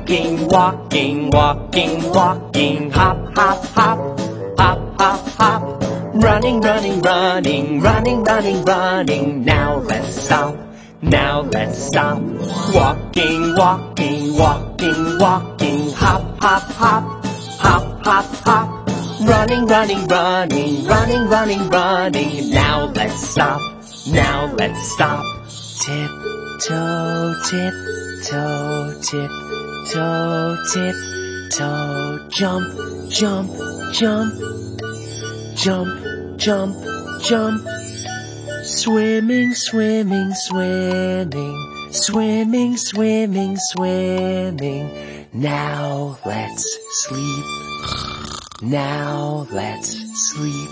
Walking, walking, walking, walking. Hop, hop, hop, hop, hop, hop. Running, running, running, running, running, running. Now let's stop, now let's stop. Walking, walking, walking, walking. Hop, hop, hop, hop, hop, hop. Running, running, running, running, running, running. Now let's stop, now let's stop. Tiptoe, tiptoe, tiptoe, tiptoe. Jump, jump, jump. Jump, jump, jump. Swimming, swimming, swimming. Swimming, swimming, swimming. Now let's sleep. Now let's sleep.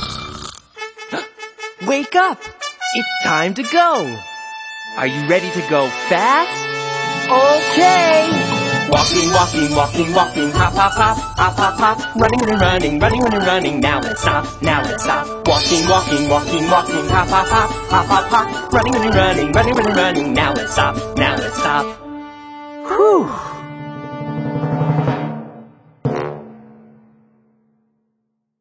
Wake up! It's time to go! Are you ready to go fast? Okay! Walking, walking, walking, walking. Hop, hop, hop, hop, hop, hop. Running, running, running, running, running, running. Now let's stop, now let's stop. Walking, walking, walking, walking. Hop, hop, hop, hop, hop, hop. Running, running, running, running, running, running. Now let's stop, now let's stop. Whew!